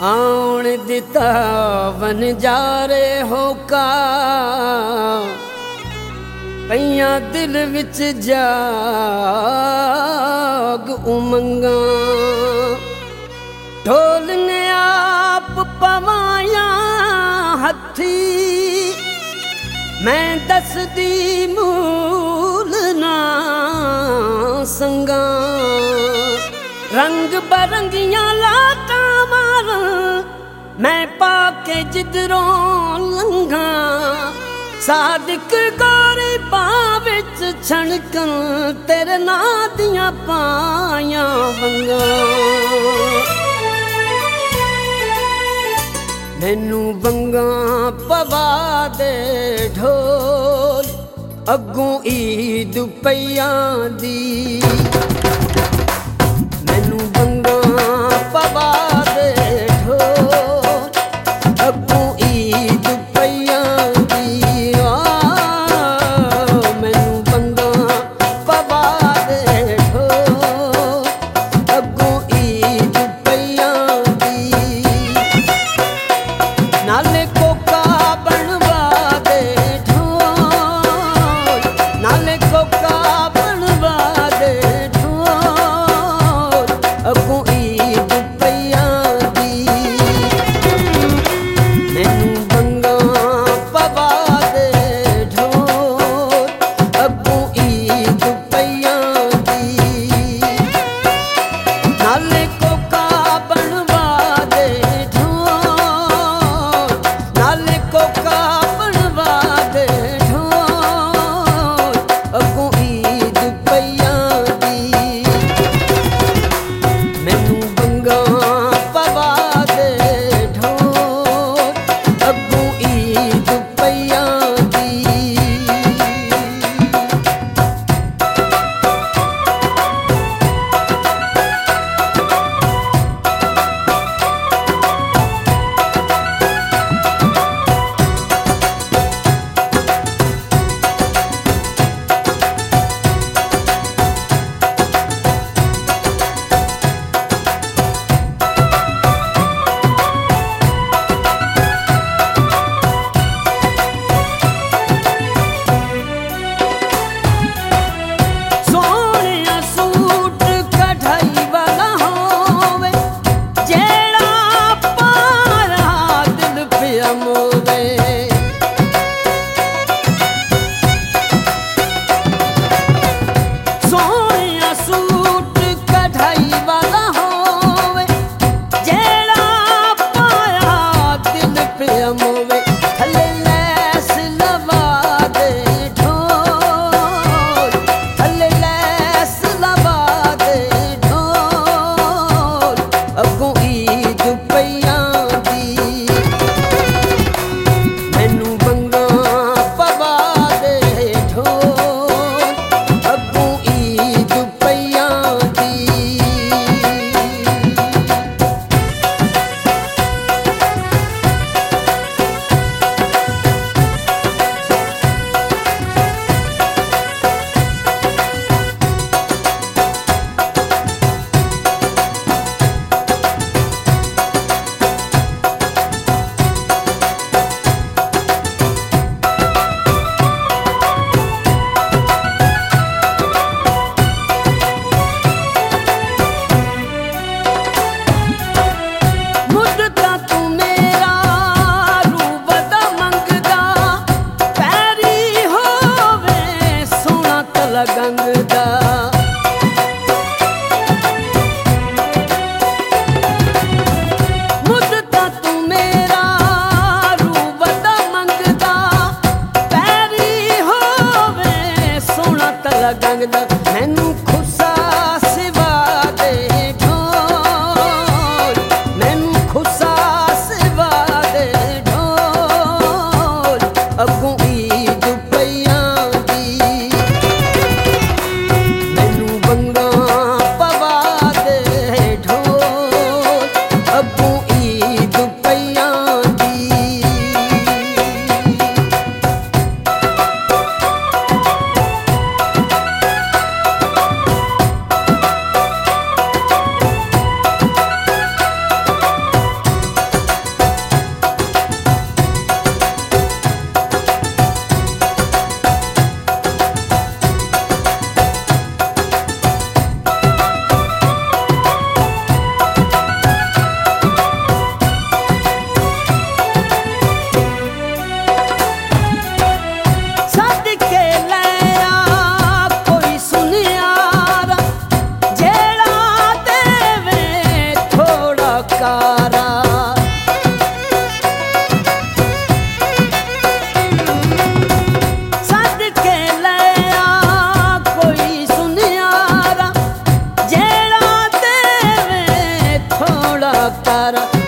आउण दिता वन जारे होका पईया दिल विच जाग उमंगा ढोल ने आप पवाया हथी मैं दसदी मूल ना संगा रंग बरंगियां लाटा मार मैं पाके जिधरों लंघा सादिक गोरी पाविच छणकन तेरे नां दियां पाया वंगा मैनू वंगा पवा दे ढोल अगों ईद पईयां दी मैनू वंगा पवा दे ढोल अगों ईद पईयां दी मैनू वंगा पवा दे ढोल अगों ईद पईयां दी नाले कोका बनवा दे ढोल नाले कोका बनवा दे ढोल अगों ईद पईयां दी मैनू वंगा पवा दे ढोल अगों ईद पईयां दी नाले कोका बनवा दे ढोल नाले कोका बनवा दे ढोल अगों ईद पईयां दी मैनू वंगा पवा दे ढोल अगों ईद पईयां दी कारा। सद के लया कोई सुनियारा जेड़ा देवे थोड़ा तारा।